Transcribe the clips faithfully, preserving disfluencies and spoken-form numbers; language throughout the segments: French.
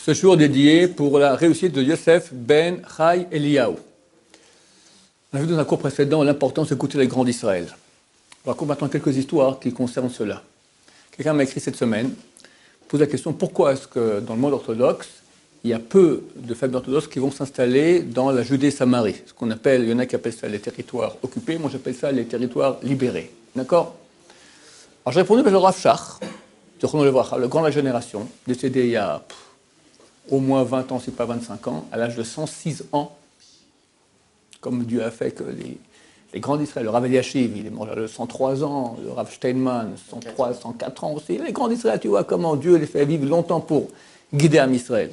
Ce jour dédié pour la réussite de Yosef ben Chai Eliyahu. On a vu dans un cours précédent l'importance d'écouter les grands d'Israël. On raconte maintenant quelques histoires qui concernent cela. Quelqu'un m'a écrit cette semaine, pose la question pourquoi est-ce que dans le monde orthodoxe, il y a peu de familles orthodoxes qui vont s'installer dans la Judée-Samarie, ce qu'on appelle, il y en a qui appellent ça les territoires occupés, moi j'appelle ça les territoires libérés. D'accord? Alors j'ai répondu, ben, le Rav Shach, le grand de la génération, décédé il y a pff, au moins vingt ans, si pas vingt-cinq ans, à l'âge de cent six ans, comme Dieu a fait que les, les grands d'Israël, le Rav Eliashiv, il est mort à cent trois ans, le Rav Steinman, cent trois, cent quatre ans aussi, les grands d'Israël, tu vois comment Dieu les fait vivre longtemps pour guider Am Israël.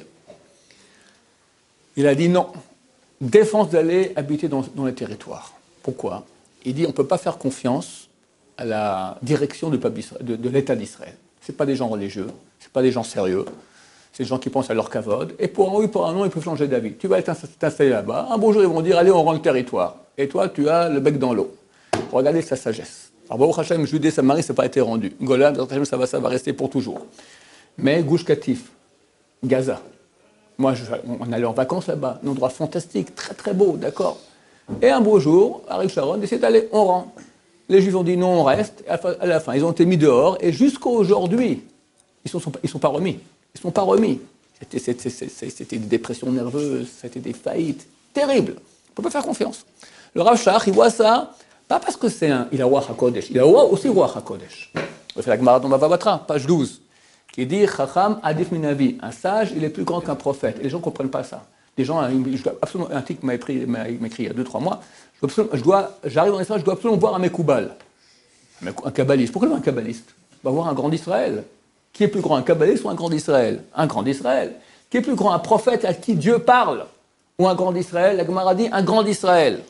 Il a dit non, défense d'aller habiter dans, dans les territoires. Pourquoi? Il dit on ne peut pas faire confiance à la direction du peuple de, de l'État d'Israël. Ce ne sont pas des gens religieux, ce ne sont pas des gens sérieux, c'est des gens qui pensent à leur kavod, et pour un oui, pour un non, ils peuvent changer d'avis. Tu vas t'installer là-bas, un beau jour ils vont dire allez, on rend le territoire, et toi tu as le bec dans l'eau. Regardez sa sagesse. Alors, Baruch Hashem, Judée, Samarie, ça n'a pas été rendu. Golan, ça va, ça va rester pour toujours. Mais Gush Katif, Gaza, moi, je, on allait en vacances là-bas, un endroit fantastique, très très beau, d'accord. Et un beau jour, Ariel Sharon décide d'aller, on rend. Les Juifs ont dit non, on reste. À la fin, ils ont été mis dehors. Et jusqu'à aujourd'hui, ils ne sont, sont pas remis. Ils ne sont pas remis. C'était, c'était, c'était, c'était des dépressions nerveuses, c'était des faillites terribles. On ne peut pas faire confiance. Le Rav Shach, il voit ça, pas parce que c'est un... Il a Ruach HaKodesh. Il a aussi Ruach HaKodesh. On fait la Gemara dans Bava Batra, page douze, qui dit Chacham Adif Minavi. Un sage, il est plus grand qu'un prophète. Et les gens ne comprennent pas ça. Des gens, absolument, un type m'a écrit, m'a écrit il y a deux trois mois, je dois, j'arrive en Israël, je dois absolument voir un Mekoubal, un kabbaliste. Pourquoi un kabbaliste? On va voir un grand d'Israël. Qui est plus grand, un kabbaliste ou un grand d'Israël? Un grand d'Israël. Qui est plus grand, un prophète à qui Dieu parle? Ou un grand d'Israël? La Gemara dit un grand d'Israël.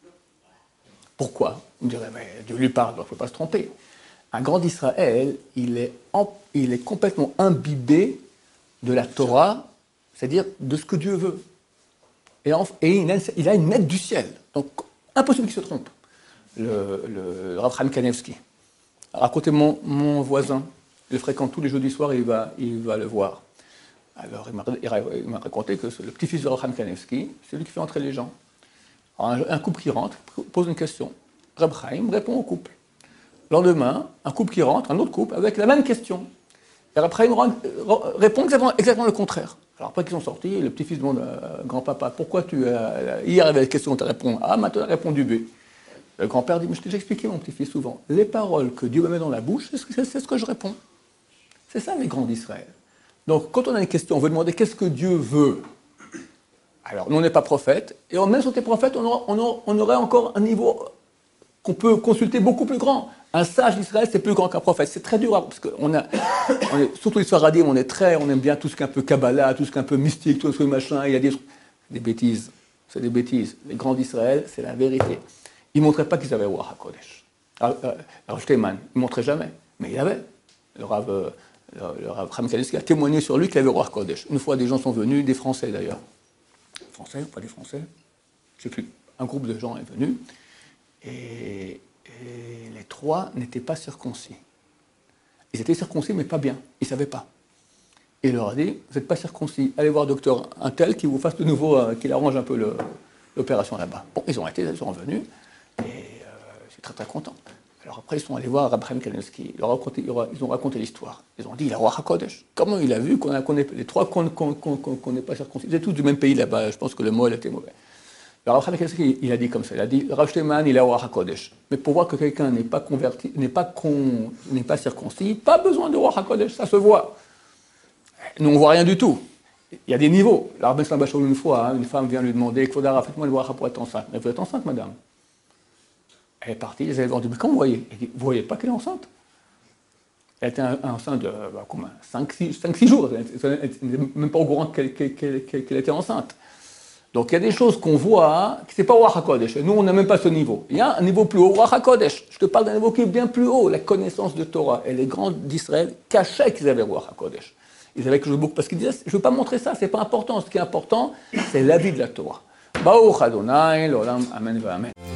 Pourquoi? On dirait, mais Dieu lui parle, il ne faut pas se tromper. Un grand d'Israël, il est, en, il est complètement imbibé de la Torah, c'est-à-dire de ce que Dieu veut. Et, en, et il, a, il a une aide du ciel. Donc, impossible qu'il se trompe. Le, le, le Rav Chaim Kanevski. Racontez mon, mon voisin, il le fréquente tous les jeudis soirs et il va, il va le voir. Alors, il m'a, il m'a raconté que le petit-fils de Rav Chaim Kanevski, c'est lui qui fait entrer les gens. Alors, un, un couple qui rentre pose une question. Rav Chaim répond au couple. Le lendemain, un couple qui rentre, un autre couple, avec la même question. Et Rav Chaim répond exactement, exactement le contraire. Alors après qu'ils sont sortis, le petit-fils demande à grand-papa, pourquoi tu as... Hier, il y avait la question, tu réponds A, maintenant tu as répondu B. Le grand-père dit, mais je t'ai déjà expliqué, mon petit-fils, souvent. Les paroles que Dieu me met dans la bouche, c'est ce que, c'est ce que je réponds. C'est ça, les grands d'Israël. Donc, quand on a une question, on veut demander qu'est-ce que Dieu veut. Alors, nous, on n'est pas prophète, et même si on était prophète, on aurait, on, aurait, on aurait encore un niveau qu'on peut consulter beaucoup plus grand. Un sage d'Israël, c'est plus grand qu'un prophète. C'est très dur, parce qu'on a, on est, surtout les Sfaradim, on est très, on aime bien tout ce qui est un peu Kabbalah, tout ce qui est un peu mystique, tout ce qui est machin, il y a des, des bêtises. C'est des bêtises. Les grands d'Israël, c'est la vérité. Ils ne montraient pas qu'ils avaient Ruach HaKodesh. Alors, euh, Steinman, il ne montrait jamais, mais il avait. Le Rav, euh, le, le Rav Chaim Kanevski a témoigné sur lui qu'il avait Ruach HaKodesh. Une fois, des gens sont venus, des Français d'ailleurs. Français ou pas des Français? Je ne sais plus. Un groupe de gens est venu, et... Et les trois n'étaient pas circoncis. Ils étaient circoncis, mais pas bien. Ils ne savaient pas. Et il leur a dit, vous n'êtes pas circoncis, allez voir docteur un tel qui vous fasse de nouveau, euh, qu'il arrange un peu le, l'opération là-bas. Bon, ils ont été, ils sont revenus, et euh, je suis très très content. Alors après, ils sont allés voir Rav Chaim Kanevski, ils ont raconté, ils ont raconté l'histoire. Ils ont dit, il a Ruach HaKodesh. Comment il a vu qu'on a, qu'on est, les trois qu'on n'est qu'on, qu'on, qu'on pas circoncis? Ils étaient tous du même pays là-bas, je pense que le mot était mauvais. Alors, Rav Chaim Kanevski, il a dit comme ça, il a dit, Rav Steinman, il a Ruach HaKodesh. Mais pour voir que quelqu'un n'est pas converti, n'est pas, con, n'est pas circoncis, pas besoin de Ruach HaKodesh, ça se voit. Nous, on ne voit rien du tout. Il y a des niveaux. La Rabbi Slabachol, une fois, hein, une femme vient lui demander, Kvodara, faites-moi le Ruach pour être enceinte. Mais vous êtes enceinte, madame? Elle est partie, les élèves ont dit, mais comment vous voyez? Elle dit, vous ne voyez pas qu'elle est enceinte? Elle était enceinte de bah, combien cinq six jours. Elle n'était même pas au courant qu'elle, qu'elle, qu'elle, qu'elle était enceinte. Donc il y a des choses qu'on voit, qui c'est pas Ruach HaKodesh. Nous, on n'a même pas ce niveau. Il y a un niveau plus haut, Ruach HaKodesh. Je te parle d'un niveau qui est bien plus haut, la connaissance de Torah. Et les grands d'Israël cachaient qu'ils avaient Ruach HaKodesh. Ils avaient quelque chose de beaucoup, parce qu'ils disaient, je ne veux pas montrer ça, c'est pas important. Ce qui est important, c'est la vie de la Torah. Baruch Adonai, l'olam, amen, amen.